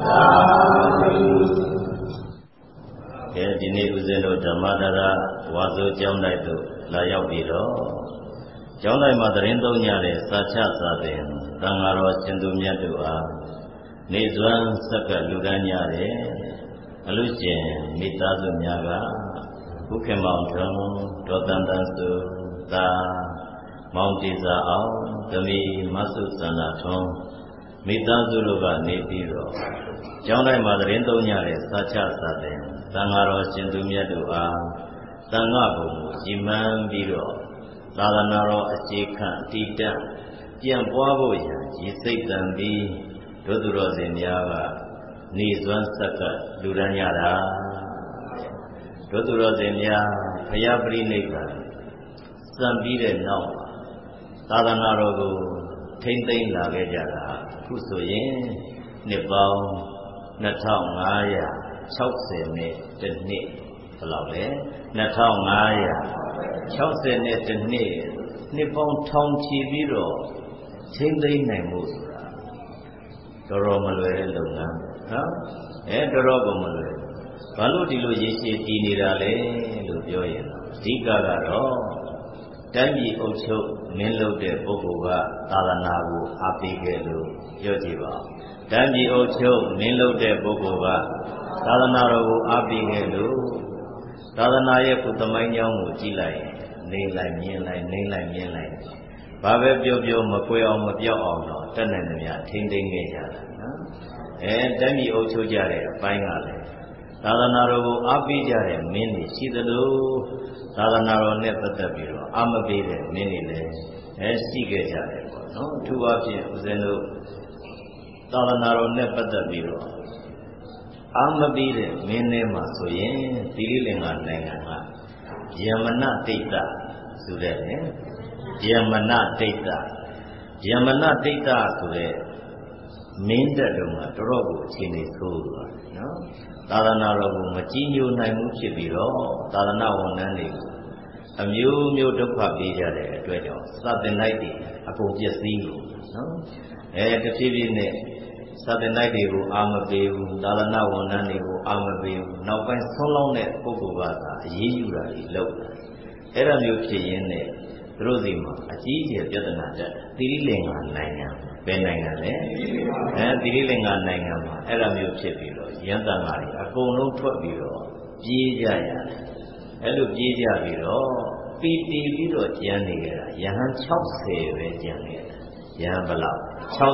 ဒီနေ့ဦးဇင်းတို့ဓမ္မဒါရဝါဆိုကျောင်းတိုက်သို့လာရောက်ပြီးတော့ကျောင်းတိုက်မှာသတင်းသုံးညတဲ့စာချစာသင်သံဃာတော်ရှင်သူမြတ်တို့အားနေစွမ်းဆက်ကလူတန်းကြတဲ့အလူရှင်မိသားစုများကဘုခင်မောင်ထုံဒေါ်တန်တန်စုသာမောင်တီစာအောင်သမီးမဆုစန္ဒထွန်းမိသားစုတို့ကနေပြီးတော့ကျောင်းတိုင်းမှာသတင်းသုံးညတဲ့စာချစာသင်သံဃာတော်ရှင်သူမြတ်တို့အားသံဃာဘုံကိုရည်မှန်းပြီးတော့သာသနာတော်အခြေခံတည်တံ့ပြန်ပွားဖို့ရန်ရည်စိတ်တန်ပြီးတို့သူတော်စင်များကနေစွမ်းဆက်ကလူရန်ရတာတို့သူတော်စင်များဘုရားပရိနိဗ္ဗာန်စံပြီးတဲ့နောက်သာသနာတော်ကိုထိမ့်သိမ်းလာခဲ့ကြတာအခုဆိုရင်နှစ်ပေါင်း2560နဲ့တနှစ်ဘယ်လောက်လဲ2560နဲ့တနှစ်ပေါင်းထောင်ချီပြီးတော့ထိမ့်သိမ်းနိုင်မှုဆိုတာတော်တော်မလွယ်တဲ့လုပ်ငန်းနော်တော်တော်ကိုမလွယ်ဘာလို့ဒီလိုရည်ရှိတည်နေတာလဲလို့ပြောရင်အဓိကကတော့တိုင်းပြည်အုပ်ချုပ်မင်းလုပ်တဲ့ပုဂ္ဂိုလ်ကသာသနာကိုအားပေးခဲ့လို့ပြောကြည့်ပါတိုင်းပြည်အုပ်ချုပ်မင်းလုပ်တဲ့ပုဂ္ဂိုလ်ကသာသနာတော်ကိုအားပေးခဲ့လို့သာသနာရဲ့ကုသမိုင်းကြောင်းကိုကြည့်လိုက်နေလိုက်မြင်လိုက်နေလိုက်မြင်လိုက်ဘာပဲပြောပြောမကွဲအောင်မပြောက်အောင်တော့တက်နိုင်သမျှထိမ့်သိမ့်ခဲ့ကြတာနော်တိုင်းပြည်အုပ်ချုပ်ကြတဲ့အပိုင်းကလည်းသာသနာတော်ကိုအားပေးကြတဲ့မင်းတွေရှိသလိုသာသနာတော်နဲ့ပတ်သက်ပြီးတော့အားမပေးတဲ့မင်းတွေလည်းရှိခဲ့ကြတယ်ပေါ့နော်အထူးအဖြင့်ဦးဇင်းတို့သာသနာတော်နဲ့ပတ်သက်ပြီးတော့အားမပေးတဲ့မင်းတွေမှာဆိုရင်သီရိလင်္ကာနိုင်ငံကယမနဒိဋ္ဌဆိုတဲ့ယမနဒိဋ္ဌဆိုတဲ့မင်းတက်တုန်းကတော်တော်ကိုအခြေအနေဆိုးသွားတယ်နော်သာသနာတော်ကိုမကြီးညိုနိုင်မှုဖြစ်ပြီးတော့သာသနာဝန်ထမ်းတွေအမျိုးမျိုးဒုက္ခပေးကြတဲ့အတွက်ကြောင့်စတင်လိုက်တွေအကုန်ပျက်စီးလို့နော်တဖြည်းဖြည်းနဲ့စတင်လိုက်တွေကိုအာမပေးဘူးသာသနာဝန်ထမ်းတွေကိုအာမပေးဘူးနောက်ပိုင်းဆုံးလောင်းတဲ့ပုဂ္ဂိုလ်ကသာအရေးယူတာတွေလုပ်တယ်အဲ့ဒါမျိုးဖြစ်ရင်းနဲ့သူတို့စီမှာအကြီးအကျယ်ပြဿနာတက်သီရိလင်္ကာနိုင်ငံဘယ်နိုင်ငံလဲသီရိလင်္ကာနိုင်ငံမှာအဲ့ဒါမျိုးဖြစ်ပြီးတော့ရန်တန်ဃာတွေအကုန်လုံးထွက်ပြီးတော့ပြေးကြရတယ်အဲ့လိုပြေးကြပြီးတော့ပီတီပြီးတော့ကျန်နေကြတာယဟန်60ပဲကျန်နေတာယဟန်ဘယ်လောက်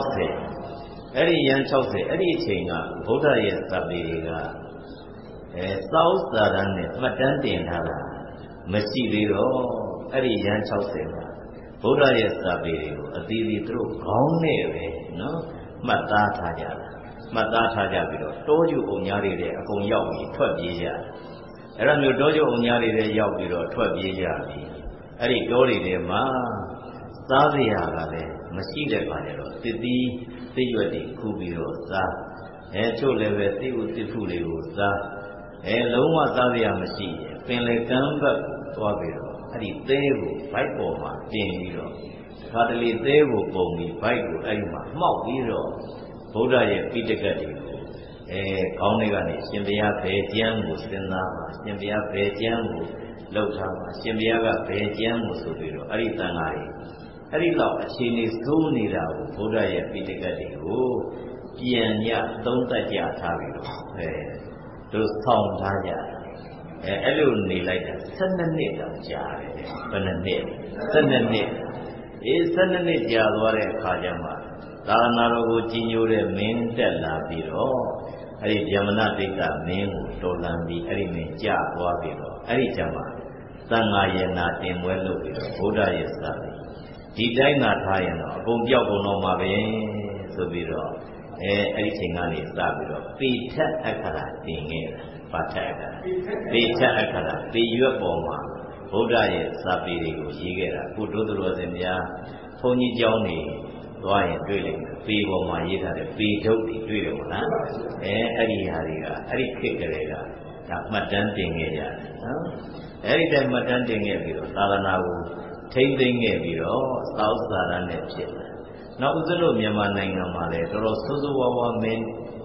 60အဲ့ဒီယဟန်60အဲ့ဒီအချိန်ကဗုဒ္ဓရဲ့သဗ္ဗေတွေကစာဥစ္စာတန်းနဲ့မှတ်တမ်းတင်ထားတာမရှိသေးတော့အဲ့ဒီယဟန်60ကဗုဒ္ဓရဲ့စာပေတွေကိုအသီးသီးသူတို့ခေါင်းနဲ့ပဲနော်မှတ်သားထားကြတာမှတ်သားထားကြပြီးတော့တောကျုပ်အုံညာတွေတဲ့အကုန်ရောက်ပြီးထွက်ပြေးကြတယ်အဲ့ဒါမျိုးတောကျုပ်အုံညာတွေတဲ့ရောက်ပြီးတော့ထွက်ပြေးကြပြီအဲ့ဒီတောတွေထဲမှာစားစရာကလည်းမရှိတဲ့ခါကျတော့တစ်သီးသိရွက်တွေခူးပြီးတော့စားချို့လည်းပဲသိဥသိဖုတွေကိုစားလုံးဝစားစရာမရှိပင်လေကမ်းဘက်သွားပြီးတော့အဲ့ဒီသဲကိုဗိုက်ပေါ်မှာတင်ပြီးတော့ခါတလေသဲကိုပုံပြီးဗိုက်ကိုအဲ့ဒီမှာမှောက်ပြီးတော့ဗုဒ္ဓရဲ့ပိဋကတ်တွေကိုခေါင်းလေးကနေရှင်ဘုရားဘယ်ကျမ်းကိုစဉ်းစားပါရှင်ဘုရားဘယ်ကျမ်းကိုလှုပ်ထားပါရှင်ဘုရားကဘယ်ကျမ်းကိုဆိုပြီးတော့အဲ့ဒီသံဃာတွေအဲ့ဒီလောက်အခြေအနေဆိုးနေတာကိုဗုဒ္ဓရဲ့ပိဋကတ်တွေကိုပြန်ညသုံးသပ်ကြထားပြီးတော့တို့ဆောင်ထားကြအဲ့လိုနေလိုက်တာ12နှစ်တောင်ကြာတယ်ဘယ်နှစ်နှစ်12နှစ်12နှစ်ကြာသွားတဲ့အခါကျမှသာသနာတော်ကိုကြီးညိုတဲ့မင်းတက်လာပြီးတော့အဲ့ဒီဗျမနဒိဋ္ဌမင်းကိုတော်လှန်ပြီးအဲ့ဒီမင်းကြာသွားပြီးတော့အဲ့ဒီကျမှသံဃာယနာတင်ပွဲလုပ်ပြီးတော့ဗုဒ္ဓရဲ့စာပေဒီတိုင်းသာထားရင်တော့အကုန်ပြောက်ကုန်တော့မှာပဲဆိုပြီးတော့အဲ့ဒီချိန်ကနေစပြီးတော့ပိဋကအခရာတင်ခဲ့တာပါဋကပိဋကအခရာပေရွက်ပေါ်မှာဗုဒ္ဓရဲ့စာပေတွေကိုရေးခဲ့တာခုတို့တော်စင်များဘုန်းကြီးကျောင်းနေသွားရင်တွေ့လိမ့်မယ်ပေပေါ်မှာရေးထားတဲ့ပေထုတ်တွေတွေ့တယ်မဟုတ်လားအဲ့ဒီဟာတွေကအဲ့ဒီခေတ်ကလေးကဒါမှတ်တမ်းတင်ခဲ့ကြတယ်နော်အဲ့ဒီတိုင်းမှတ်တမ်းတင်ခဲ့ပြီးတော့သာသနာကိုထိမ့်သိမ့်ခဲ့ပြီးတော့သာဥစ္စာရနဲ့ဖြစ်တယ်နောက်ဦးဇင်းတို့မြန်မာနိုင်ငံမှာလည်းတော်တော်ဆိုးဆိုးဝါးဝါးမင်း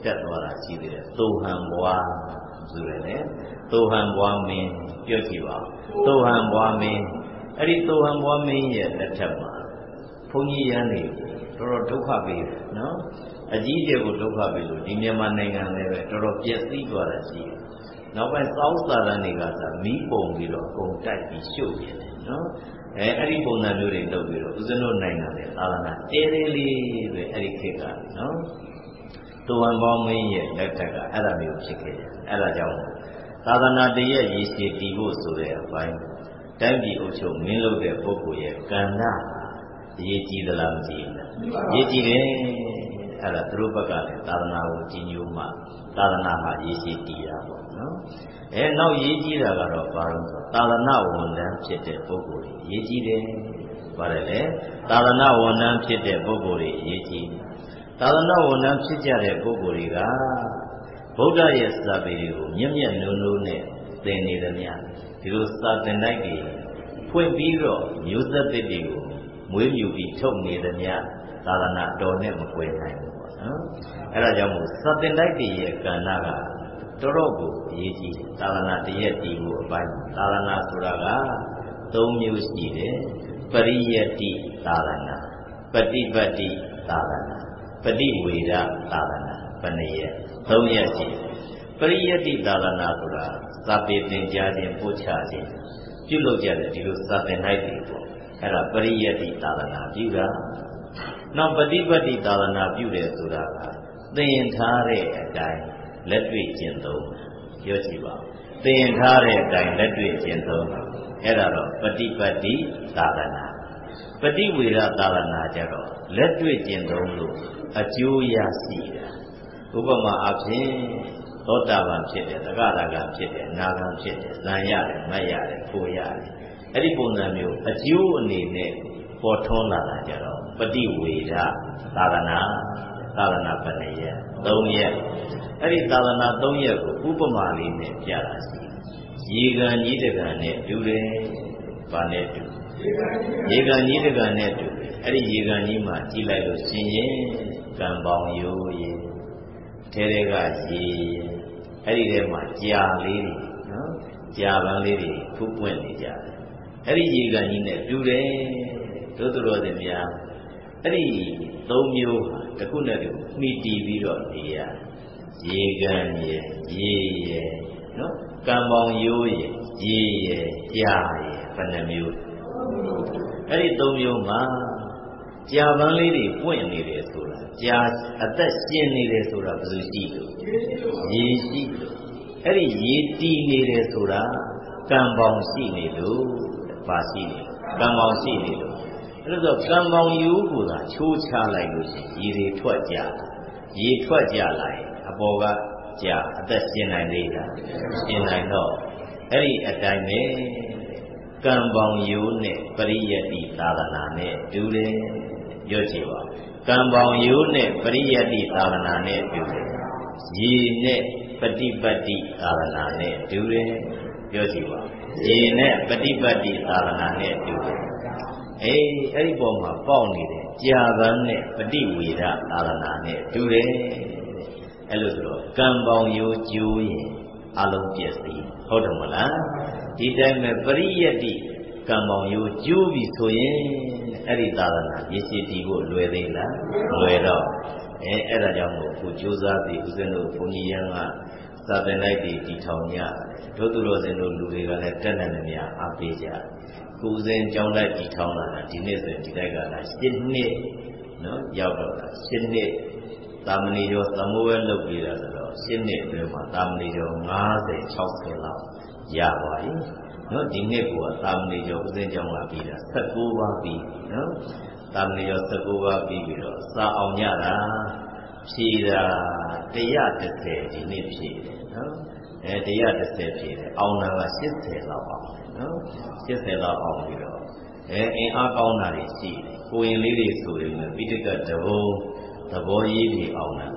တက်သွားတာရှိသေးတယ်သိုဟံဘွားဆိုရယ်လေသိုဟံဘွားမင်းပြောကြည့်ပါသိုဟံဘွားမင်းအဲ့ဒီသိုဟံဘွားမင်းရဲ့လက်ထက်မှာဘုန်းကြီးရန်နေတော်တော်ဒုက္ခပေးတယ်နော်အကြီးအကျယ်ကိုဒုက္ခပေးလို့ဒီမြန်မာနိုင်ငံလည်းပဲတော်တော်ပျက်စီးသွားတာရှိတယ်နောက်ပိုင်းစောင်းစာရန်တွေကသာမီးပုံပြီးတော့အကုန်တိုက်ပြီးရှို့နေတယ်နော်အဲ့ဒီပုံစံမျိုးတွေလုပ်ပြီးတော့ဦးဇင်းတို့နိုင်ငံရဲ့သာသနာတဲသေးလေးပဲအဲ့ဒီခေတ်ကနော်သိုဟံဘွားမင်းရဲ့လက်ထက်ကအဲ့ဒါမျိုးဖြစ်ခဲ့တယ်အဲ့ဒါကြောင့်သာသနာတည်းရဲ့ရည်ရှိတည်ဖို့ဆိုတဲ့အပိုင်းတိုင်းပြည်အုပ်ချုပ်မင်းလုပ်တဲ့ပုဂ္ဂိုလ်ရဲ့ကဏ္ဍအရေးကြီးသလားမကြီးဘူးလားအရေးကြီးတယ်အဲ့ဒါသူတို့ဘက်ကလည်းသာသနာကိုကြီးညိုမှသာသနာမှာရည်ရှိတည်တာပေါ့နော်နောက်ရေးကြီးတာကတော့ဘာလို့ဆိုသာသနာဝန်ထမ်းဖြစ်တဲ့ပုဂ္ဂိုလ်တွေရေးကြီးတယ်ပါတယ်လေသာသနာဝန်ထမ်းဖြစ်တဲ့ပုဂ္ဂိုလ်တွေရေးကြီးသာသနာဝန်ထမ်းဖြစ်ကြတဲ့ပုဂ္ဂိုလ်တွေကဗုဒ္ဓရဲ့စာပေတွေကိုမျက်မျက်နှုံနှုံနဲ့သင်နေတယ်များဒီလိုစာသင်တိုက်တွေဖွင့်ပြီးတော့မျိုးဆက်သစ်တွေကိုမွေးမြူပြီးထုတ်နေတယ်များသာသနာတော်နဲ့မကွဲနိုင်ဘူးပေါ့နော်အဲ့ဒါကြောင့်မို့စာသင်တိုက်တွေရဲ့ကဏ္ဍကတော်တော်ကိုအရေးကြီးတယ်သာသနာတရက်တည်ဖို့အပိုင်းသာသနာဆိုတာက၃မျိုးရှိတယ်ပရိယတ္တိသာသနာပฏิပတ်တိသာသနာပฏิဝေဒသာသနာဘယ်နှရက်၃ရက်ရှိတယ်ပရိယတ္တိသာသနာဆိုတာစာပေသင်ကြားခြင်းပို့ချခြင်းပြုလုပ်ကြတဲ့ဒီလိုစာသင်တိုက်တွေပေါ့အဲ့ဒါပရိယတ္တိသာသနာပြုတာနောက်ပฏิပတ်တိသာသနာပြုတယ်ဆိုတာကသင်ထားတဲ့အတိုင်းလက်တွေ့ကျင့်သုံးပြောကြည့်ပါသင်ထားတဲ့အတိုင်းလက်တွေ့ကျင့်သုံးအဲ့ဒါတော့ပฏิပတ်တိသာသနာပฏิဝေဒသာသနာကြတော့လက်တွေ့ကျင့်သုံးလို့အကျိုးရရှိတာဥပမာအဖြစ်သောတာပန်ဖြစ်တယ်သဂရကံဖြစ်တယ်နာဂံဖြစ်တယ်ဇံရတယ်မတ်ရတယ်ကိုရတယ်အဲ့ဒီပုံစံမျိုးအကျိုးအနေနဲ့ပေါ်ထွန်းလာတာကြတော့ပฏิဝေဒသာသနာဘယ်နှရက်၃ရက်အဲ့ဒီသာသနာ၃ရက်ကိုဥပမာလေးနဲ့ပြတာရှိရေကန်ကြီးတကန်နဲ့တူတယ်။ဘာနဲ့တူရေကန်ကြီးတကန်နဲ့တူအဲ့ဒီရေကန်ကြီးမှာကြည့်လိုက်လို့ရှင်ရင်ကံပေါင်းရိုးရေထဲကရေအဲ့ဒီထဲမှာကြာလေးတွေနော်ကြာပန်းလေးတွေဖုပွင့်နေကြတယ်အဲ့ဒီရေကန်ကြီးနဲ့တူတယ်တို့တော်စင်များအဲ့ဒီ၃မျိုးဟာတစ်ခုနဲ့တစ်ခုမှီတည်ပြီးတော့နေရရေကန်ရဲ့ရေရဲ့နော်ကံပေါင်းရိုးရဲ့ရေရဲ့ကြာရဲ့ဘယ်နှမျိုးအဲ့ဒီ၃မျိုးမှာကြာပန်းလေးတွေပွင့်နေတယ်ဆိုတာကြာအသက်ရှင်နေတယ်ဆိုတာဘယ်လိုရှိလို့ရေရှိလို့အဲ့ဒီရေတည်နေတယ်ဆိုတာကံပေါင်းရှိနေလို့ပါရှိနေကံပေါင်းရှိနေလို့အဲ့ဒါဆိုကံပေါင်းရိုးကိုသာချိုးချလိုက်လို့ရှိရင်ရေတွေထွက်ကြရေထွက်ကြလာရင်အပေါ်ကကြာအသက်ရှင်နိုင်သေးလားရှင်နိုင်တော့အဲ့ဒီအတိုင်းပဲကံပေါင်းရိုးနဲ့ပရိယတ္တိသာသနာနဲ့တူတယ်ပြောကြည့်ပါကံပေါင်းရိုးနဲ့ပရိယတ္တိသာသနာနဲ့တူတယ်ရေနဲ့ပฏิပတ်တိသာသနာနဲ့တူတယ်ပြောကြည့်ပါရေနဲ့ပฏิပတ်တိသာသနာနဲ့တူတယ်အဲ့ဒီပုံမှာပေါက်နေတယ်ကြာပန်းနဲ့ပฏิဝေဒသာသနာနဲ့တူတယ်အဲ့လိုဆိုတော့ကံပေါင်းရိုးကျိုးရင်အလုံးပြည့်စည်ဟုတ်တယ်မလားဒီတိုင်းပဲပရိယတ္တိကံပေါင်းရိုးကျိုးပြီဆိုရင်အဲ့ဒီသာသနာရည်ရှိတည်ဖို့လွယ်သေးလားလွယ်တော့အဲ့ဒါကြောင့်မို့အခုကြိုးစားပြီးဦးဇင်းတို့ဘုန်းကြီးရန်ကသာသနာ့တည်တည်ထောင်ကြတို့သူတော်စင်တို့လူတွေကလည်းတက်နေနေများအားပေးကြကိုယ်စဉ်ကြောင်းလိုက်တည်ထောင်လာတာဒီနေ့ဆိုဒီတိုက်ကလာ7နှစ်နော်ရောက်တော့တာ7နှစ်သာမဏေကျော်သမုဝဲလုပ်ပြီးတာဆိုတော့7နှစ်အတွင်းမှာသာမဏေကျော်50 60လောက်ရပါပြီနော်ဒီနှစ်ကသာမဏေကျော်ဦးဇင်းကြောင်းလာပြီးတာ19ပါးပြီးနော်သာမဏေကျော်19ပါးပြီးပြီးတော့စာအောင်ရတာဖြေတာ130ဒီနေ့ဖြေတယ်နော်130ဖြေတယ်အောင်တာက80လောက်အောင်နော်80လောက်အောင်ပြီးတော့အင်းအားကောင်းတာတွေရှိတယ်ကိုရင်လေးတွေဆိုရင်ပိဋကတဘုံသဘောရေးပြီးအောင်တာ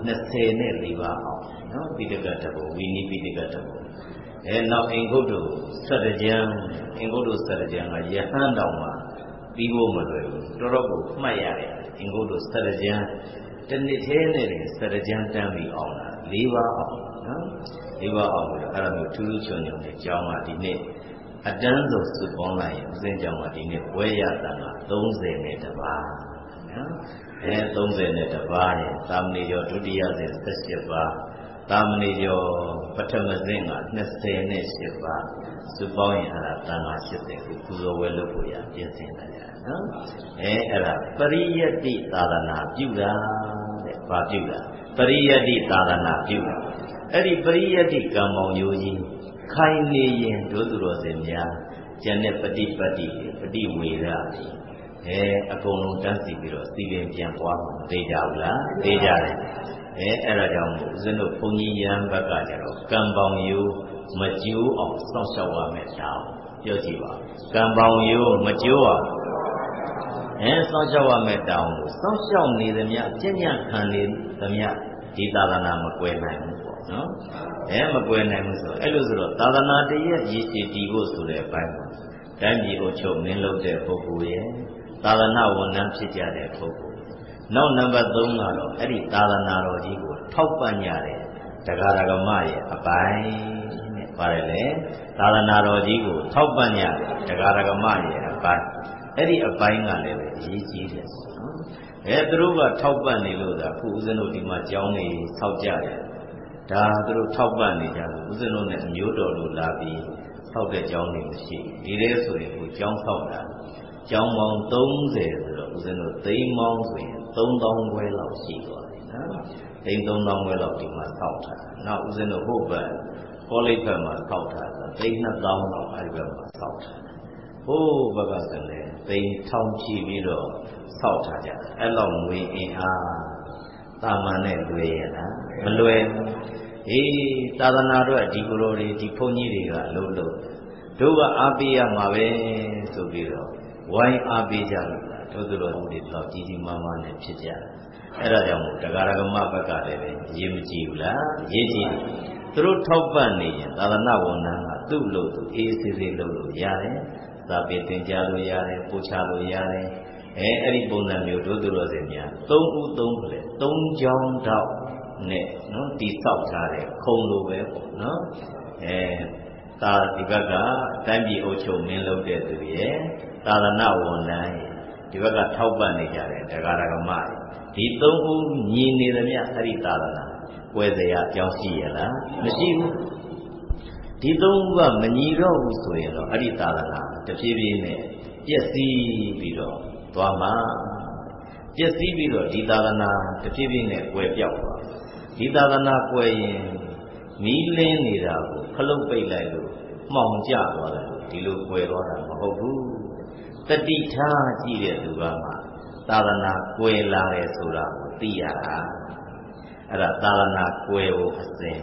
24ပါးအောင်နော်ပိဋကတဘုံဝိနည်းပိဋကတဘုံနောက်အင်္ဂုတ္တ17ကျမ်းအင်္ဂုတ္တ17ကျမ်းကယဟန်တော်မှာပြီးဖို့မလွယ်ဘူးတော်တော်ကိုမှတ်ရတယ်အင်္ဂုတ္တ17ကျမ်းတစ်နှစ်သေးနဲ့17ကျမ်းတန်းပြီးအောင်တာ 4 ပါးအောင်နော်4 ပါးအောင်ပြီးတော့အဲ့ဒါမျိုးထူးထူးချွန်ချွန်နဲ့ကျောင်းကဒီနေ့အတန်းဆုံးစုပေါင်းလိုက်ရင်ဦးဇင်းကျောင်းကဒီနေ့ပွဲရတာက31ပါးနော်31ပါးရဲ့သာမဏေကျော်ဒုတိယစဉ်17ပါးသာမဏေကျော်ပထမစဉ်က28ပါးစုပေါင်းရင်အဲ့ဒါတန်ခါ80ခုပူဇော်ဝဲလုပ်ဖို့ရပြင်ဆင်လာကြနော်အဲ့ဒါပရိယတ္တိသာသနာပြုတာတဲ့ဘာပြုတာပရိယတ္တိသာသနာပြုတာအဲ့ဒီပရိယတ္တိကံမောင်ရိုးကြီးခိုင်နေရင်တို့သူတော်စင်များကျန်တဲ့ပฏิပတ်တိပฏิဝေဒအကုန်လုံးတန်းစီပြီးတော့စီပင်ပြန်ပွားမှာသိကြဘူးလားသိကြတယ်အဲ့ဒါကြောင့်ဦးဇင်းတို့ဘုန်းကြီးရဟန်းဘက်ကကျတော့ကံပေါင်ရိုးမကျိုးအောင်စောင့်ရှောက်ရမယ်တောင်းပြောကြည့်ပါကံပေါင်ရိုးမကျိုးအောင်စောင့်ရှောက်ရမယ်တောင်းကိုစောင့်ရှောက်နေသမျှကျင့်ကြံခံနေသမျှဒီသာသနာမကွယ်နိုင်ဘူးပေါ့နော်မကွယ်နိုင်ဘူးဆိုအဲ့လိုဆိုတော့သာသနာတည်းရဲ့ရည်ရှိတည်ဖို့ဆိုတဲ့အပိုင်းမှာတိုင်းပြည်ကိုချုပ်မင်းလုပ်တဲ့ပုဂ္ဂိုလ်ရဲ့သာသနာဝန်ထမ်းဖြစ်ကြတဲ့ပုဂ္ဂိုလ်နောက်နံပါတ်3ကတော့အဲ့ဒီသာသနာတော်ကြီးကိုထောက်ပံ့ကြတဲ့တရားဓမ္မရဲ့အပိုင်းနဲ့ပါတယ်လေသာသနာတော်ကြီးကိုထောက်ပံ့ကြတဲ့တရားဓမ္မရဲ့အပိုင်းအဲ့ဒီအပိုင်းကလည်းပဲအရေးကြီးတယ်နော်သူတို့ကထောက်ပံ့နေလို့သာခုဦးဇင်းတို့ဒီမှာကျောင်းနေဆောက်ကြတယ်ဒါသူတို့ထောက်ပံ့နေကြလို့ဦးဇင်းတို့နဲ့အမျိုးတော်လို့လာပြီးဆောက်တဲ့ကျောင်းတွေမရှိဒီထဲဆိုရင်ကိုကျောင်းဆောက်တာကျောင်းပေါင်း30ဆိုတော့ဦးဇင်းတို့သိန်းပေါင်းဆိုရင်3000ခွဲလောက်ရှိသွားတယ်နော်သိန်း3000ခွဲလောက်ဒီမှာဆောက်တာနောက်ဦးဇင်းတို့ဟုတ်ပဲကောလိပ်ဘက်မှာဆောက်တာသိန်း2000လောက်အဲဒီဘက်မှာဆောက်တာဟိုးဘက်ကဆိုလည်းသိန်း1000ချီပြီးတော့ဆောက်ထားကြတယ်အဲ့လောက်ငွေအင်အားတာမန်နဲ့လွယ်ရလားမလွယ်သာသနာတော်ဒီကိုယ်တော်တွေဒီဘုန်းကြီးတွေကလို့တို့ကအားပေးရမှာပဲဆိုပြီးတော့ဝိုင်းအားပေးကြလို့တို့သူတော်တွေတော့ကြီးကြီးမားမားနဲ့ဖြစ်ကြတယ်အဲ့ဒါကြောင့်တရားဓမ္မဘက်ကလည်းပဲအရေးမကြီးဘူးလားအရေးကြီးတယ်သူတို့ထောက်ပံ့နေရင်သာသနာဝန်ထမ်းကသူ့လို့သူအေးဆေးဆေးလုပ်လို့ရတယ်သာပေသင်ကြားလို့ရတယ်ပို့ချလို့ရတယ်အဲ့ဒီပုံစံမျိုးတို့သူတော်စင်များ3ဦး3ဖလဲ3ချောင်းတောက်နဲ့နော်တိဆောက်ထားတဲ့ခုံလိုပဲပေါ့နော်သာဒီဘက်ကတိုင်းပြည်အုပ်ချုပ်မင်းလုပ်တဲ့သူရဲ့သာသနာဝန်ထမ်းရဲ့ဒီဘက်ကထောက်ပံ့နေကြတဲ့တရားဓမ္မဒီ3ဦးညီနေသမျှအဲ့ဒီသာသနာကွယ်စရာအကြောင်းရှိရလားမရှိဘူးဒီ3ဦးကမညီတော့ဘူးဆိုရင်တော့အဲ့ဒီသာသနာတဖြည်းဖြည်းနဲ့ပျက်စီးပြီးတော့သွားမှာပျက်စီးပြီးတော့ဒီသာသနာတဖြည်းဖြည်းနဲ့ကွယ်ပြောက်သွားဒီသာသနာကွယ်ရင်မီးလင်းနေတာကိုခလုတ်ပိတ်လိုက်လို့မှောင်ကျသွားတယ်ဒီလိုကွယ်သွားတာမဟုတ်ဘူးတတိထားကြည့်တဲ့သူကမှသာသနာကွယ်လာတယ်ဆိုတာကိုသိရတာအဲ့ဒါသာသနာကွယ်ဖို့အစဉ်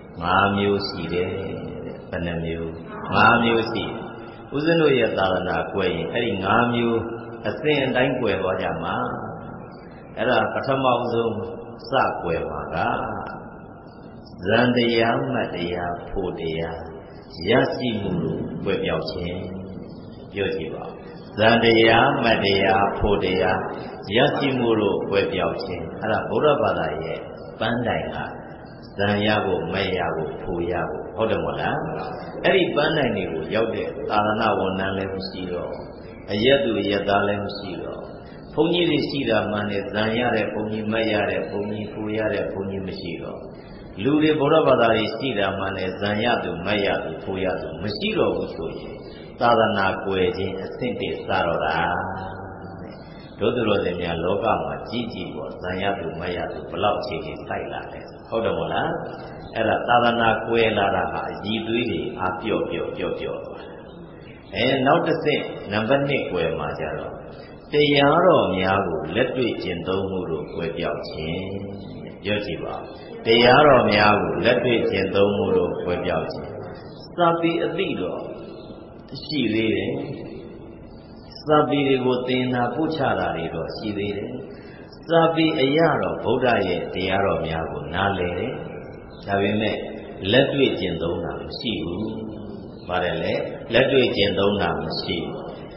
5မျိုးရှိတယ်ဘယ်နှမျိုး5မျိုးရှိဦးဇင်းတို့ရဲ့သာသနာကွယ်ရင်အဲ့ဒီ5မျိုးအစဉ်အတိုင်းကွယ်သွားကြမှာအဲ့ဒါပထမဆုံးစကွယ်မှာကဇန်တရားမတ်တရားဖို့တရားရရှိမှုလို့ကွယ်ပြောက်ခြင်းပြောကြည့်ပါဇန်တရားမတ်တရားဖို့တရားရရှိမှုလို့ကွယ်ပြောက်ခြင်းအဲ့ဒါဗုဒ္ဓဘာသာရဲ့ပန်းတိုင်ကဇန်ရဖို့မရဖို့ဖို့ရဖို့ဟုတ်တယ်မဟုတ်လားအဲ့ဒီပန်းတိုင်တွေကိုရောက်တဲ့သာသနာဝန်ထမ်းလည်းမရှိတော့အရက်သူရက်သားလည်းမရှိတော့ဘုန်းကြီးတွေရှိတာမှန်တယ်ဇန်ရတဲ့ဘုန်းကြီးမတ်ရတဲ့ဘုန်းကြီးဖို့ရတဲ့ဘုန်းကြီးမရှိတော့လူတွေဗုဒ္ဓဘာသာတွေရှိတာမှန်တယ်ဇန်ရသူမတ်ရသူဖို့ရသူမရှိတော့ဘူးဆိုရင်သာသနာကွယ်ခြင်းအဆင့်တည်းစတော့တာတို့သူတော်စင်များလောကမှာကြီးကြီးပေါ်ဇန်ရသူမတ်ရသူဘလောက်အခြေကြီးစိုက်လာလဲဟုတ်တယ်မို့လားအဲ့ဒါသာသနာကွယ်လာတာဟာအည်သွေးတွေအားပြော့သွားတာနောက်တစ်ဆင့်နံပါတ်1ကွယ်မှာကြတော့တရားတော်များကိုလက်တွေ့ကျင့်သုံးမှုတို့ကွယ်ပြောက်ခြင်းပြောကြည့်ပါတရားတော်များကိုလက်တွေ့ကျင့်သုံးမှုတို့ကွယ်ပြောက်ခြင်းစာပေအသိတော့ရှိသေးတယ်စာပေတွေကိုသင်တာပို့ချတာတွေတော့ရှိသေးတယ်စာပေအရာတော့ဗုဒ္ဓရဲ့တရားတော်များကိုနားလည်တယ်ဒါပေမဲ့လက်တွေ့ကျင့်သုံးတာမရှိဘူးပါတယ်လေလက်တွေ့ကျင့်သုံးတာမရှိဘူး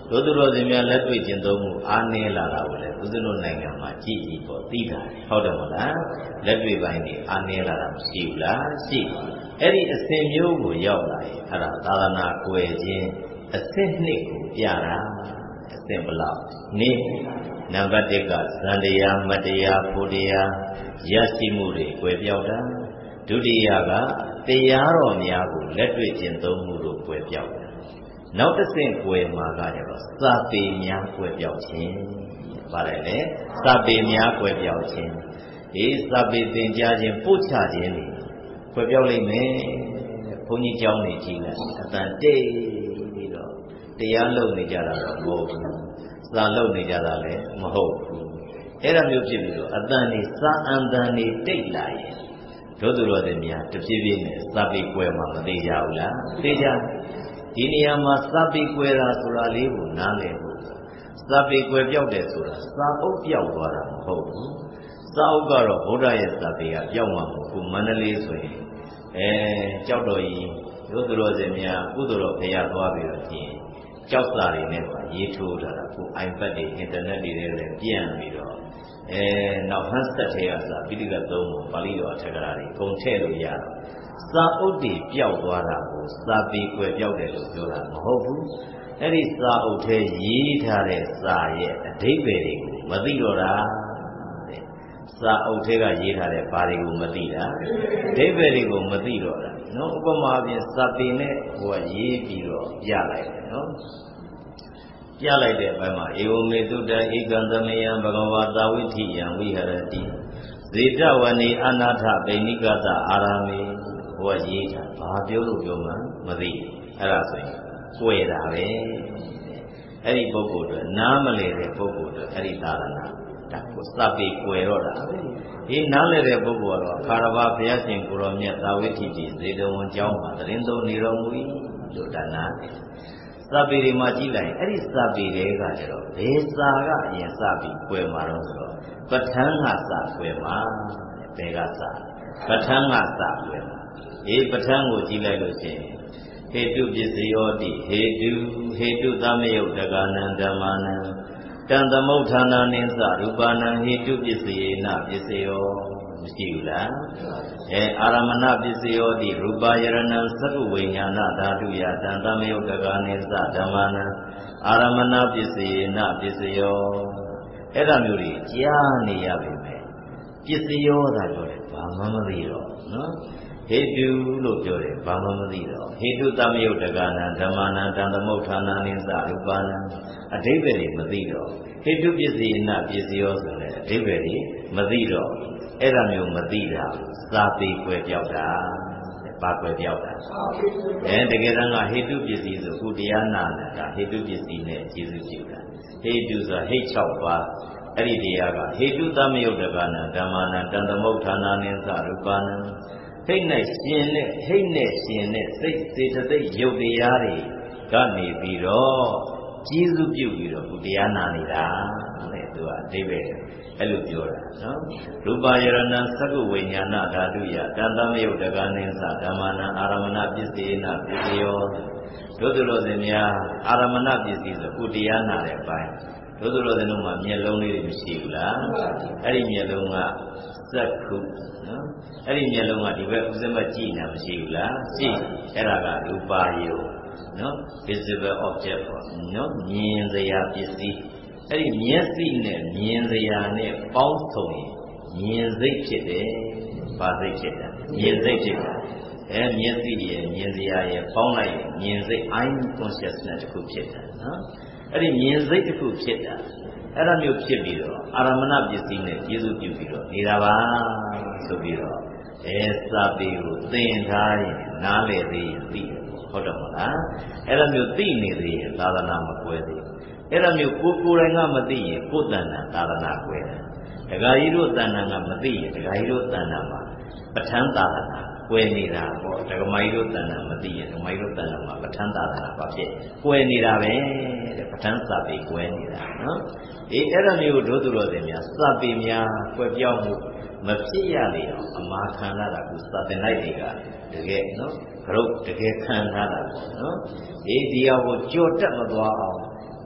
တို့သူတော်စင်များလက်တွေ့ကျင့်သုံးမှုအားနည်းလာတာကိုလည်းဦးဇင်းတို့နိုင်ငံမှာကြည်ကြည်ပေါ်သိတာဟုတ်တယ်မဟုတ်လားလက်တွေ့ပိုင်းတွေအားနည်းလာတာမရှိဘူးလားရှိအဲ့ဒီအစဉ်မျိုးကိုရောက်လာရင်အဲ့ဒါသာသနာကွယ်ခြင်းအစဉ်နှစ်ကိုပြတာအစဉ်ဘလောက်နေ့နံပါတ်1ကဇန်တရားမတရားဖို့တရားရရှိမှုတွေကွယ်ပြောက်တာဒုတိယကတရားတော်များကိုလက်တွေ့ကျင့်သုံးမှုတို့ကွယ်ပြောက်တာနောက်တစ်ဆင့်ကွယ်မှာကကြတော့စာပေများကွယ်ပြောက်ခြင်းပါတယ်လေစာပေများကွယ်ပြောက်ခြင်းဒီစာပေသင်ကြားခြင်းပို့ချခြင်းတွေကွယ်ပြောက်လိမ့်မယ်ဘုန်းကြီးကျောင်းနေကြည့်လိုက်အတန်တိတ်ပြီးတော့တရားလုပ်နေကြတာတော့မဟုတ်ဘူးစာလုပ်နေကြတာလည်းမဟုတ်ဘူးအဲ့ဒါမျိုးဖြစ်ပြီးတော့အတန်နေစာအန်တန်နေတိတ်လာရင်တို့သူတော်တွေများတဖြည်းဖြည်းနဲ့စာပေကွယ်မှာမသေးကြဘူးလားသိကြဒီနေရာမှာစာပေကွယ်တာဆိုတာလေးကိုနားလည်ဖို့စာပေကွယ်ပြောက်တယ်ဆိုတာစာအုပ်ပြောက်သွားတာမဟုတ်ဘူးစာအုပ်ကတော့ဗုဒ္ဓရဲ့စာပေကပြောက်မှာမဟုတ်ဘူးမန္တလေးဆိုရင်ကြောက်တော်ကြီးတို့သူတော်စင်များကုသိုလ်တော်ဖရာသွားပြီးတော့ပြင်ကြောက်စာတွေနဲ့ပါရေးထိုးထားတာခု iPad တွေ internet တွေလည်းပြန့်ပြီးတော့နောက် handset တွေကစပိဋကသုံးပုံပါဠိတော်အထက်ကရာတွေအကုန်ထည့်လို့ရတော့စာအုပ်တွေပျောက်သွားတာကိုစာပေကွယ်ပျောက်တယ်လို့ပြောတာမဟုတ်ဘူးအဲ့ဒီစာအုပ်ထဲရေးထားတဲ့စာရဲ့အဓိပ္ပာယ်တွေကိုမသိတော့တာတဲ့စာအုပ်ထဲကရေးထားတဲ့ဘာတွေကိုမသိတာအဓိပ္ပာယ်တွေကိုမသိတော့တာနော်ဥပမာဖြင့်စာပေနဲ့ဟိုကရေးပြီးတော့ပြလိုက်တယ်နော်ပြလိုက်တဲ့အပိုင်းမှာဧဝမေတုတ္တဧကံသမယံဘဂဝါသာဝိထိယံဝိဟရတိဇေတဝနေအနာထဗိနိကတအာရမေဟိုကရေးတာဘာပြောလို့ပြောမှမသိအဲ့ဒါဆိုရင်ကွယ်တာပဲအဲ့ဒီပုဂ္ဂိုလ်တွေနားမလည်တဲ့ပုဂ္ဂိုလ်တွေအဲ့ဒီသာသနာဒါကိုစပေကွယ်တော့တာဒီနားလည်တဲ့ပုဂ္ဂိုလ်ကတော့ခါရဘာဘုရားရှင်ကိုရောမြတ်သာဝိထိတိဇေတဝန်ကျောင်းမှာတရင်သုံးနေတော်မူ၏လို့ဒါနာစာပေတွေမှာကြည့်လိုက်အဲ့ဒီစာပေတွေကကျတော့ဘယ်စာကအရင်စပြီးကွယ်မှာတော့ဆိုတော့ပဋ္ဌာန်းကစာကွယ်မှာဘယ်ကစာပဋ္ဌာန်းကစာကွယ်မှာပဋ္ဌာန်းကိုကြည့်လိုက်လို့ရှိရင်ဟေတုပစ္စယောတိဟေတုသမယုတ်တကနံဓမ္မာနံတံသမုဋ္ဌာနာနိသရူပနံဟေတုပစ္စယေနပစ္စယောမရှိဘူးလားအာရမဏပစ္စယောတိရူပယရဏံသကုဝိညာဏဓာတုယတံသမယုတ်တကနိသဓမ္မာနံအာရမဏပစ္စယေနပစ္စယောအဲ့ဒါမျိုးတွေကြားနေရပြီမယ်ပစ္စယောသာပြောတယ်ဘာမှမသိတော့နော်ဟေတုလို့ပြောတယ်ဘာမှမသိတော့ဟေတုသမယုတ်တကနံဓမ္မာနံတံသမုဋ္ဌာနာနိသရူပနံအဓိပ္ပာယ်တွေမသိတော့ဟေတုပစ္စယေနပစ္စယောဆိုတဲ့အဓိပ္ပာယ်တွေမသိတော့အဲ့ဒါမျိုးမသိတာစာပေကွယ်ပြောက်တာဘာကွယ်ပြောက်တာတကယ်တမ်းကဟေတုပစ္စည်းဆိုခုတရားနာတာဟေတုပစ္စည်းနဲ့ကျေစုပြုတာဟေတုဆိုဟိတ်6ပါးအဲ့ဒီတရားကဟေတုသမယုတ်တကနာဓမ္မာနံတံသမုဋ္ဌာနာနိသရူပနံဟိတ်နဲ့ရှင်တဲ့စိတ်စေတသိက်ရုပ်တရားတွေကနေပြီးတော့ကျေစုပြုပြီးတော့ခုတရားနာနေတာတဲ့သူကအဓိပ္ပာယ်အဲ့လိုပြောတာနော်ရူပယရဏံသကုဝိညာဏဓာတုယတန်တမယုတ်တကနိသဓမ္မာနံအာရမဏပစ္စေနပစ္စယောတို့သူတော်စင်များအာရမဏပစ္စည်းဆိုခုတရားနာတဲ့အပိုင်းတို့သူတော်စင်တို့မှာမျက်လုံးလေးတွေမရှိဘူးလားအဲ့ဒီမျက်လုံးကသက္ခုနော်အဲ့ဒီမျက်လုံးကဒီဘက်ဥစ္စမကြည့်နေမရှိဘူးလားရှိအဲ့ဒါကရူပယုတ်နော် visible object ပေါ့နော်မြင်စရာပစ္စည်းအဲ့ဒီမျက်စိနဲ့မြင်စရာနဲ့ပေါင်းစုံရင်မြင်စိတ်ဖြစ်တယ်။ဘာစိတ်ဖြစ်တာမြင်စိတ်ဖြစ်တာမျက်စိရဲ့မြင်စရာရဲ့ပေါင်းလိုက်ရင်မြင်စိတ် eye consciousness တစ်ခုဖြစ်တာနော်အဲ့ဒီမြင်စိတ်တစ်ခုဖြစ်တာအဲ့ဒါမျိုးဖြစ်ပြီးတော့အာရမဏပစ္စည်းနဲ့ကျေစုပြုပြီးတော့နေတာပါဆိုပြီးတော့စာပေကိုသင်ထားရင်နားလည်သေးရင်သိတယ်ဟုတ်တယ်မဟုတ်လားအဲ့ဒါမျိုးသိနေသေးရင်သာသနာမကွဲသေးဘူးအဲ့ဒါမျိုးကိုယ်တိုင်ကမသိရင်ကိုယ်တဏ္ဍာသာသနာကွဲတယ်ဒကာကြီးတို့တဏ္ဍာကမသိရင်ဒကာကြီးတို့တဏ္ဍာမှာပဋ္ဌာန်းသာသနာကွဲနေတာပေါ့ဒကမကြီးတို့တဏ္ဍာမသိရင်ဒကမကြီးတို့တဏ္ဍာမှာပဋ္ဌာန်းသာသနာဘာဖြစ်ကွဲနေတာပဲတဲ့ပဋ္ဌာန်းစာပေကွဲနေတာနော်အဲ့ဒါမျိုးတို့သူတော်စင်များစာပေများကွဲပြောင်းမှုမဖြစ်ရလေအောင်အမာခံရတာကစာသင်လိုက်တွေကတကယ်နော်ဂရုတကယ်ခံထားတာပေါ့နော်ဒီဟာကိုကြော်တက်မသွားအောင်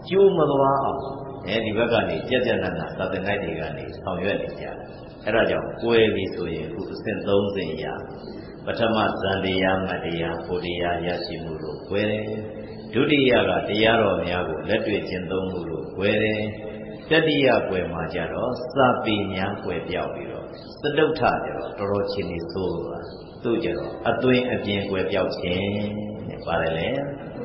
ကျိုးမသွားအောင်ဒီဘက်ကနေကြက်ကြက်နက်နက်သာသနာ့တွေကနေဆောင်ရွက်နေကြတယ်အဲ့ဒါကြောင့်ကွဲပြီဆိုရင်ခုအဆင့်30ရပထမဇန်တရားမတရားဖို့တရားရရှိမှုလို့ကွဲတယ်ဒုတိယကတရားတော်များကိုလက်တွေ့ကျင့်သုံးမှုလို့ကွဲတယ်တတိယကွယ်မှာကြတော့စာပေများကွယ်ပြောက်ပြီးတော့သတုဋ္ဌကြတော့တော်တော်ချင်းနေဆိုးသွားသူ့ကြတော့အသွင်အပြင်ကွယ်ပြောက်ခြင်းတဲ့ပါတယ်လေ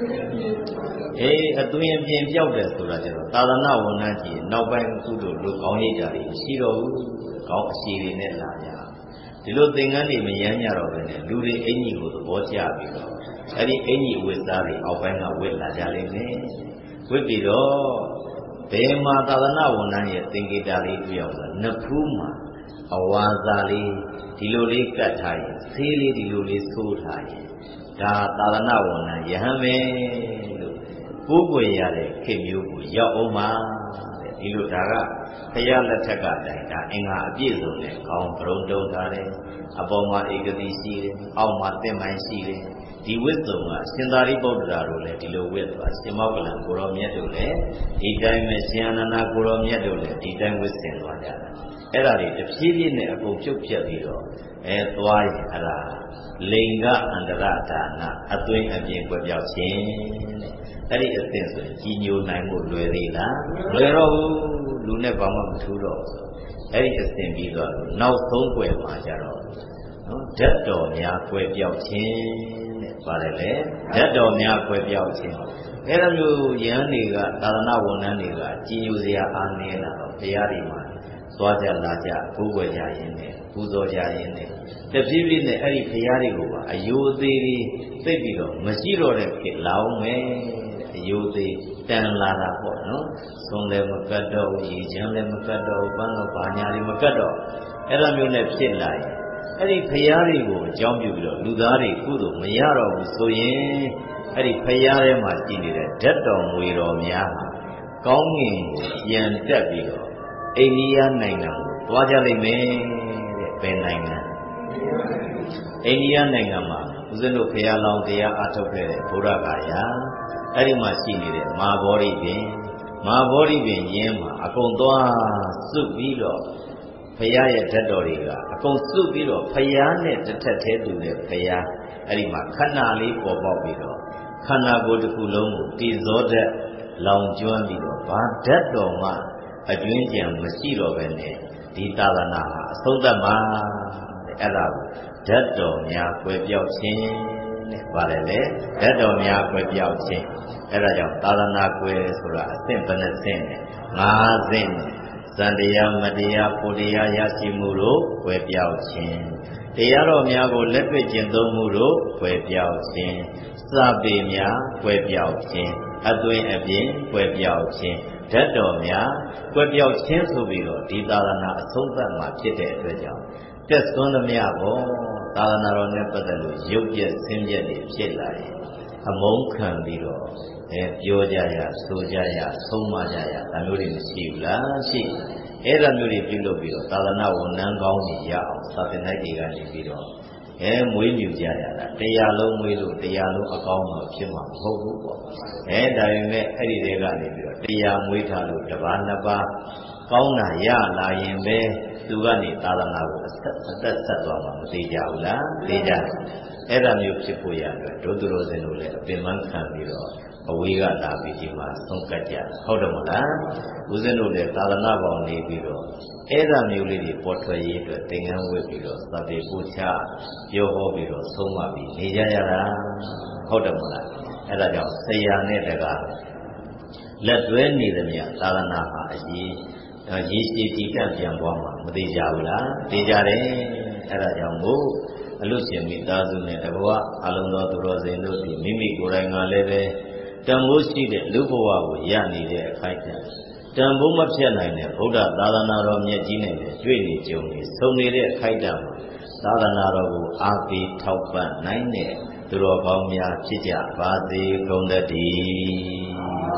အသွင်အပြင်ပြောက်တယ်ဆိုတာကြတော့သာသနာဝန်ထမ်းကြီးနောက်ပိုင်းကုသိုလ်လူကောင်းရိပ်တာတွေရှိတော့ဘူးကောင်းအရှိတွေနဲ့လာကြဒီလိုသင်္ကန်းတွေမရမ်းကြတော့ပဲနဲ့လူတွေအင်ကြီးကိုသဘောကျပြီးတော့အဲ့ဒီအင်ကြီးဝတ်စားတွေအောက်ပိုင်းကဝတ်လာကြလိမ့်မယ်ဝတ်ပြီးတော့ဘယ်မှာသာသနာဝန်ထမ်းရဲ့သင်္ကေတလေးတွေ့အောင်လဲနှစ်ဖူးမှာအဝါစာလေးဒီလိုလေးကတ်ထားရင်ဆေးလေးဒီလိုလေးဆိုးထားရင်ဒါသာသနာဝန်ထမ်းယဟန်ပဲလို့ကိုးကွယ်ရတဲ့ခေတ်မျိုးကိုရောက်အောင်ပါတဲ့ဒီလိုဒါကဘုရားလက်ထက်ကတိုင်ဒါအင်္ဂါအပြည့်စုံနဲ့ခေါင်းပရုံတုံးထားတယ်အပေါ်မှာဧကတိရှိတယ်အောက်မှာသင်္မိုင်းရှိတယ်ဒီဝိသုံကရှင်သာရိပုတ္တရာတို့လည်းဒီလိုဝတ်သွားရှင်မောကလံကိုရောမြတ်တို့လည်းဒီတိုင်းပဲရှင်အနန္ဒကိုရောမြတ်တို့လည်းဒီတိုင်းဝတ်ဆင်သွားကြတာအဲ့ဒါတွေတဖြည်းဖြည်းနဲ့အကုန်ပြုတ်ပြတ်ပြီးတော့သွားရင်အဲ့ဒါလိင်ကအန္တရဒါနအသွင်အပြင်ကွယ်ပြောက်ခြင်းတဲ့အဲ့ဒီအသင်ဆိုရင်ကြီးညိုနိုင်မှုလွယ်သေးလားလွယ်တော့ဘူးလူနဲ့ဘာမှမထူးတော့ဘူးအဲ့ဒီအသင်ပြီးတော့နောက်ဆုံးကွယ်မှာကြတော့ဓာတ်တော်များကွယ်ပြောက်ခြင်းတဲ့ပါတယ်လေဓာတ်တော်များကွယ်ပြောက်ခြင်းအဲ့လိုမျိုးယဟန်တွေကသာသနာဝန်ထမ်းတွေကကြီးညိုစရာအားနည်းလာတော့ဘုရားတွေမှာသွားကြလာကြကိုးကွယ်ကြရင်းနဲ့ပူဇော်ကြရင်းနဲ့တဖြည်းဖြည်းနဲ့အဲ့ဒီဘုရားတွေကိုပါအယိုသေးတွေသိပြီးတော့မရှိတော့တဲ့ခေတ်လောင်းမယ်အယိုသေးတန်လာတာပေါ့နော်ဆုံးလည်းမကတ်တော့ဘူးရေချမ်းလည်းမကတ်တော့ဘူးပန်းတော့ဘာညာတွေမကတ်တော့အဲ့လိုမျိုးနဲ့ဖြစ်လာရင်အဲ့ဒီဘုရားတွေကိုအကြောင်းပြုပြီးတော့လူသားတွေကုသိုလ်မရတော့ဘူးဆိုရင်အဲ့ဒီဘုရားထဲမှာရှိနေတဲ့ဓာတ်တော်မွေတော်များကောင်းငင်ကိုပြန်တက်ပြီးတော့အိန္ဒိယနိုင်ငံကိုသွားကြလိမ့်မယ်တဲ့ဘယ်နိုင်ငံအိန္ဒိယနိုင်ငံမှာဦးဇင်းတို့ဘုရားလောင်းတရားအားထုတ်ခဲ့တဲ့ဘုရားကာယအဲ့ဒီမှာရှိနေတဲ့မဟာဗောဓိပင်ရင်းမှာအကုန်သွားစုပြီးတော့ဘုရားရဲ့ဓာတ်တော်တွေကအကုန်စုပြီးတော့ဘုရားနဲ့တစ်ထက်သေးတူတဲ့ဘုရားအဲ့ဒီမှာခန္ဓာလေးပေါ်ပေါက်ပြီးတော့ခန္ဓာကိုယ်တစ်ခုလုံးကိုတည်စောတဲ့လောင်ကျွမ်းပြီးတော့ဘာဓာတ်တော်မှအတွင်းကျန်မရှိတော့ပဲနဲ့ဒီသာသနာဟာအဆုံးသတ်မှာတဲ့အဲ့ဒါကိုဓာတ်တော်များကွယ်ပြောက်ခြင်းတဲ့ဗါလဲလေဓာတ်တော်များကွယ်ပြောက်ခြင်းအဲ့ဒါကြောင့်သာသနာကွယ်ဆိုတာအဆင့်ဘယ်နှဆင့်လဲ5ဆင့်ဇန်တရားမတရားဖို့တရားရရှိမှုတို့ကွယ်ပြောက်ခြင်းတရားတော်များကိုလက်တွေ့ကျင့်သုံးမှုတို့ကွယ်ပြောက်ခြင်းစာပေများကွယ်ပြောက်ခြင်းအသွင်အပြင်ကွယ်ပြောက်ခြင်းဓာတ်တော်များကွယ်ပြောက်ခြင်းဆိုပြီးတော့ဒီသာသနာအဆုံးသတ်မှာဖြစ်တဲ့အတွက်ကြောင့်တက်သွန်းသမျှဘောသာသနာတော်နဲ့ပတ်သက်လို့ရုပ်ပြက်ဆင်းပြက်တွေဖြစ်လာရင်အမုန်းခံပြီးတော့ပြောကြရဆိုကြရဆုံးမကြရဒါမျိုးတွေမရှိဘူးလားရှိအဲ့ဒါမျိုးတွေပြုလုပ်ပြီးတော့သာသနာဝန်ထမ်းကောင်းတွေရအောင်သာသနာ့တွေကနေပြီးတော့မွေးမြူကြရတာတရားလုံးမွေးလို့တရားလုံးအကောင်းတော့ဖြစ်မှာမဟုတ်ဘူးပေါ့ဒါပေမဲ့အဲ့ဒီတွေကနေပြီးတော့တရားမွေးထားလို့တစ်ပါးနှစ်ပါးကောင်းတာရလာရင်ပဲသူကနေသာသနာကိုအသက်ဆက်သွားမှာမသေးကြဘူးလားသေးကြအဲ့ဒါမျိုးဖြစ်ဖို့ရအတွက်ဒုသူတော်စင်တို့လည်းအပင်ပန်းခံပြီးတော့အဝေးကလာပြီးဒီမှာဆုံးကတ်ကြဟုတ်တယ်မလားဦးဇင်းတို့လည်းသာသနာပေါင်းနေပြီးတော့အဲ့ဒါမျိုးလေးတွေပေါ်ထွက်ရေးအတွက်သင်္ကန်းဝတ်ပြီးတော့သတိပို့ချပြောဟောပြီးတော့ဆုံးမပြီးနေကြရတာဟုတ်တယ်မလားအဲ့ဒါကြောင့်ဆရာနဲ့တကားလက်တွဲနေသမျှသာသနာဟာအရေးရှိတည်တံ့ပြန်သွားမှာမသေးကြဘူးလားသေးကြတယ်အဲ့ဒါကြောင့်မို့အလို့ရှင်မိသားစုနဲ့တကွာအလုံးသောသူတော်စင်တို့ဒီမိမိကိုယ်တိုင်ကလည်းပဲတန်ဖိုးရှိတဲ့လူဘဝကိုရနေတဲ့အခိုက်အတန့်တန်ဖိုးမဖြတ်နိုင်တဲ့ဗုဒ္ဓသာသနာတော်မြတ်ကြီးနဲ့တွေ့နေကြုံနေဆုံနေတဲ့အခိုက်အတန့်မှာသာသနာတော်ကိုအားပေးထောက်ပံ့နိုင်တဲ့သူတော်ကောင်းများဖြစ်ကြပါစေကုန်သတည်း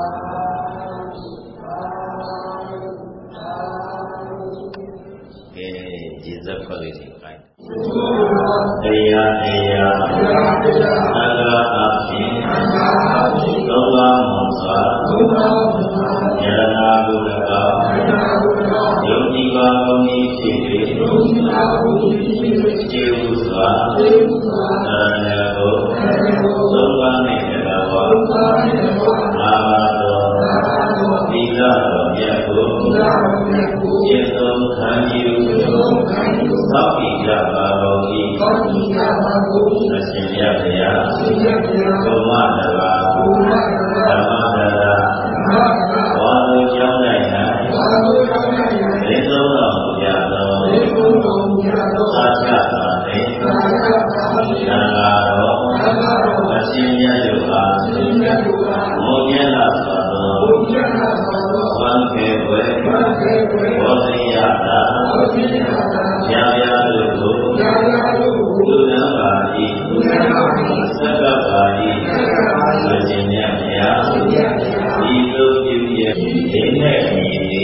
ကျေးဇူးတော်လေးကိုတရားအရာသံဃာအဖြစ်သုံးပါးမွန်စွာယရနာဘုရားယုံကြည်ပါကုန်၏ဖြစ်၍ကျေးဇူးစွာသရဏဂုသုံးပါးနှင့်တကားဝါနာမတော်သီလတော်မြတ်ကိုကျင့်သုံးခံယူသောက်ပြီးကြပါကုန်၏အရှင်မြတ်ဗျာဘုမတဘာဓမ္မဒရာဝါလူကျောင်း၌သေဆုံးတော်မူကြသောသာချတာနှင့်သံဃာတော်အရှင်မြတ်တို့အားမုန်းမြတ်လာစွာသောဝမ်းခေဝေဘောဓိယတာญาญาတို့ကိုလူနံပါ၏သက္ကပါ၏အရှင်မြတ်ဗျာဤသို့ပြုရဲ့ဒီနဲ့ဤ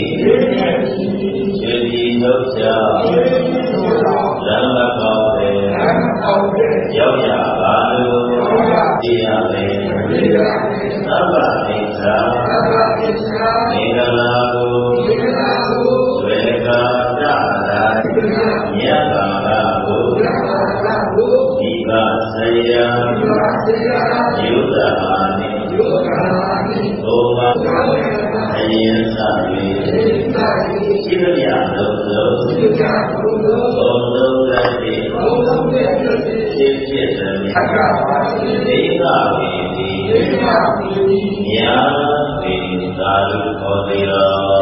ကျေဒီတို့ကြောင့်လမ်းမကောင်းတဲ့ရောက်ရပါလို့သိရမယ်သဗ္ဗအိစ္ဆာနေကလာကိုဝေကတရာမြတ်ဘာသာကိုဒီပါဆရာယုဒ္ဓမာနိဘုမအရင်စ၍ရှိသမျှလုံးစုံဘုံလုံးလက်သည်ဖြစ်ဖြစ်သည်ဒေဝဝေဒီညာဝေသာလူခေါ်သည်တော်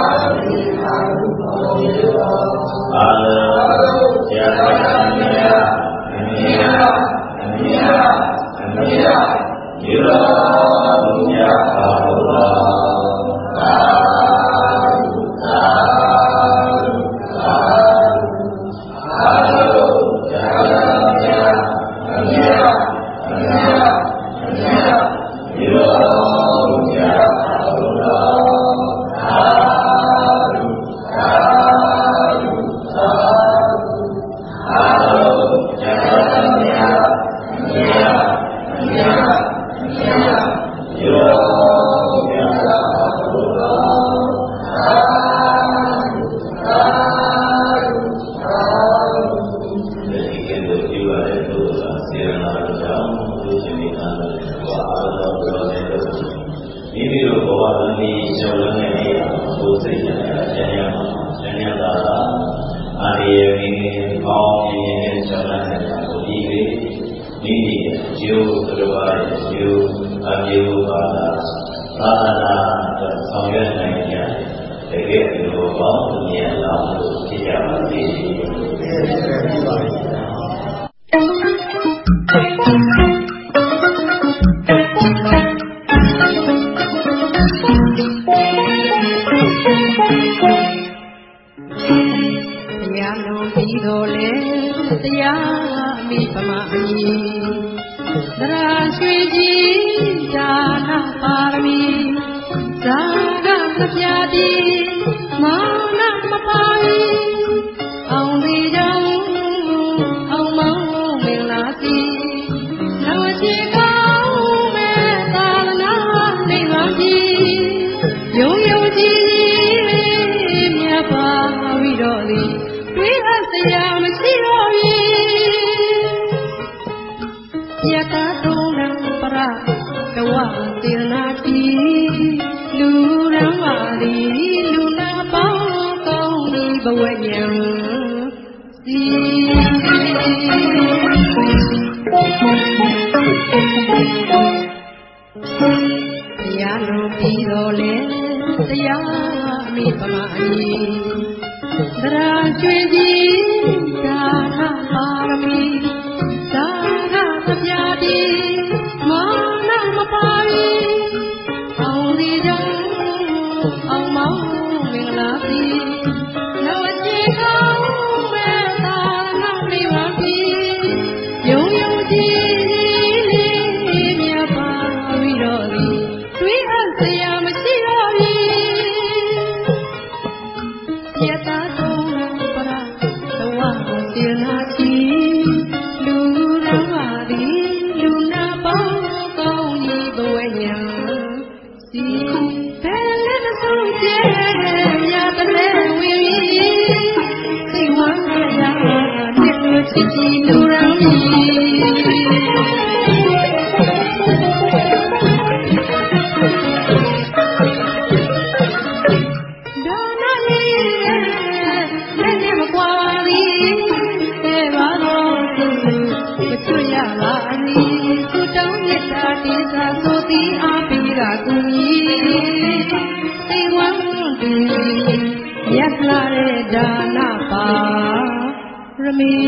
အာလောဇာတိယအမြတ်အမြတ်အမြတ်ဒီလိုမြတ်ပါတော်သာသာသာအာလောဇာတိယအမြတ်အမြတ်အမြတ်ဒီလိုမြတ်ပါတော်သာသာကျွရပါသည်သူတောင်းမြတ်တာတိသာဆိုသည်အပိရာကူကြီးစိတ်ဝမ်းတူရက်လာတဲ့ဒါနပါရမီ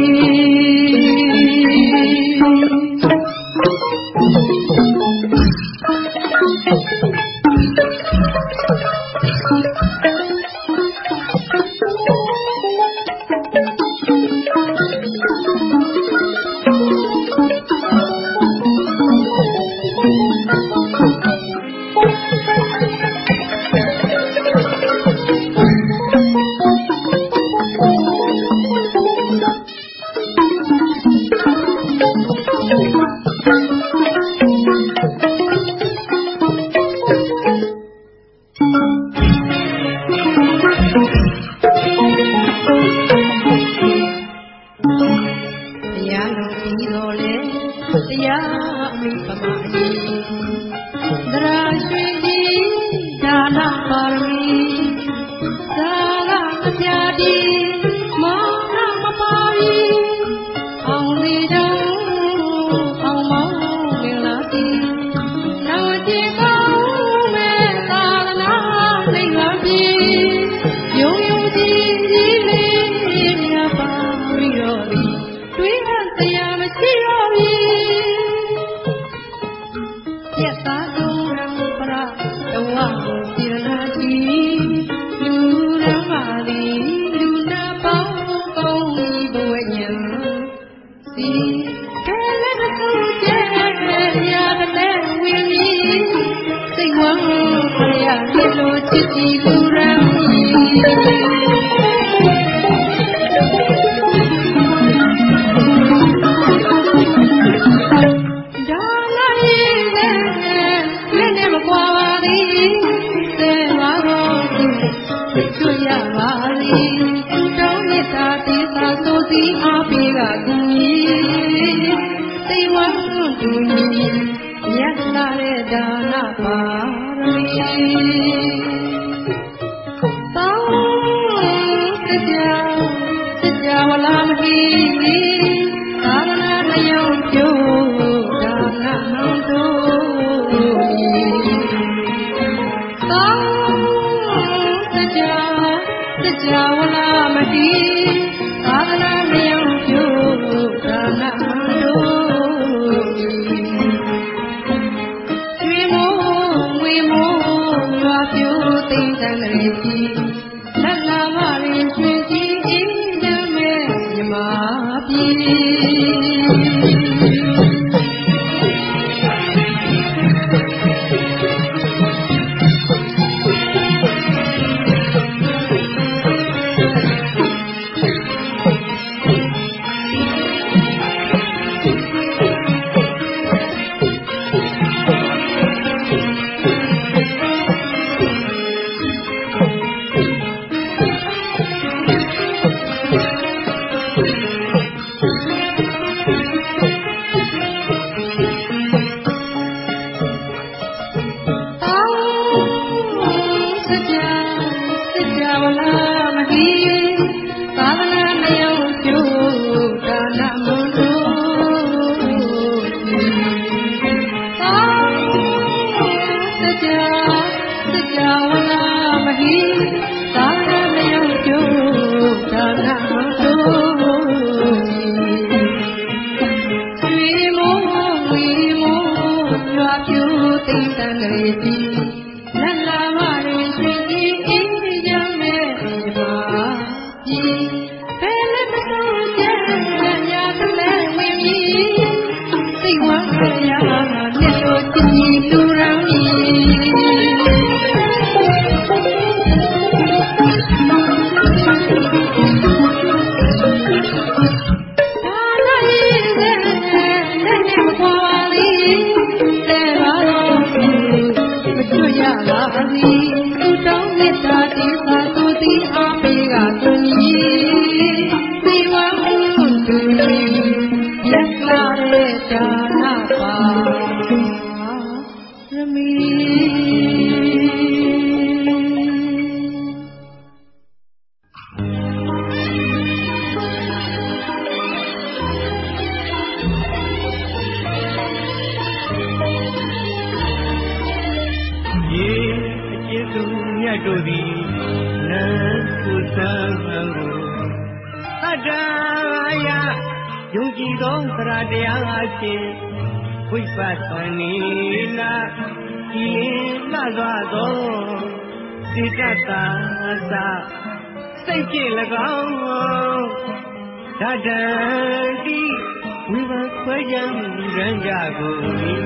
တို့သည်နတ်ကိုသံဃာကိုသတ္တရာယုံကြည်သောသရတရားအဖြစ်ဝိပဿနာနာကြည်လင်လှစွာသောစိတ္တသာသာစိတ်ဖြင့်၎င်းဓာတံတိဝိပဿခွဲခြားမှုရန်ကြကုန်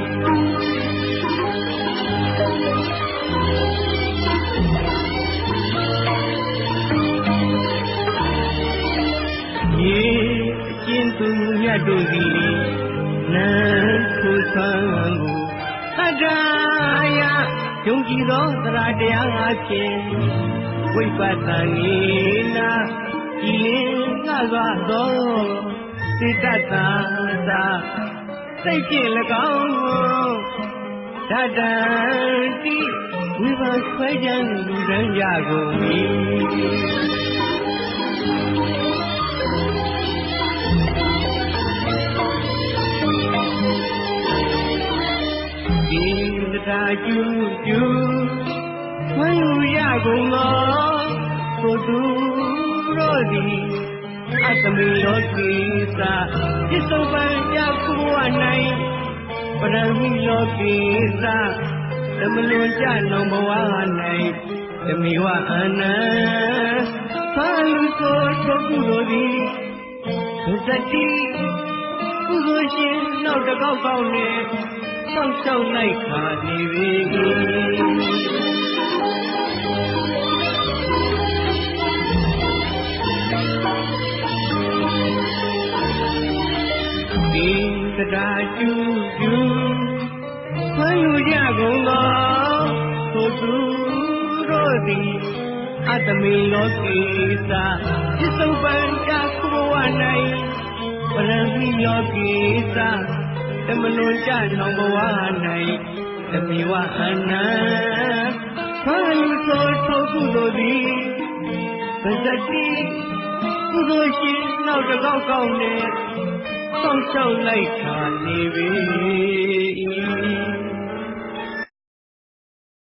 ရေအကျဉ်သူမြတ်တို့သည်နတ်ကိုသံကိုသတ္တရာယုံကြည်သောသရတရားအဖြစ်ဝိပဿနာကြည်လင်လှစွာသောစိတ္တသာသာစိတ်ဖြင့်၎င်းဓာတံတိဝိပဿခွဲခြားလူရန်ကြကုန်၏ဒီတရားကျူဝိယူရကုန်သောသို့သူတို့သည်အတ္တမေလောကိသာပစ္စုပန်ကြခုဘဝ၌ပရမိလောကိသာသမလွန်ကြနောင်ဘဝ၌ဓမေဝအနံသာလူကိုသောကုသိုလ်သည်သတိကုသိုလ်ရှင်နောက်တစ်ခေါက်ကောင်းနဲ့ဆောက်ရှောက်လိုက်ခါနေပြီဒီတရားကျူခွင့်ယူကြကုန်သောသို့သူတို့သည်အတ္တမေလောကိသာပစ္စုပန်ကြခုဘဝ၌ပရမိလောကိသာသမလွန်ကြနောင်ဘဝ၌သမေဝအနံဘာလူသောသောကုသိုလ်သည်ပဇတိကုသိုလ်ရှင်နောက်တစ်ခေါက်ကောင်းနဲ့ဆောက်ရှောက်လိုက်ခါနေပြီ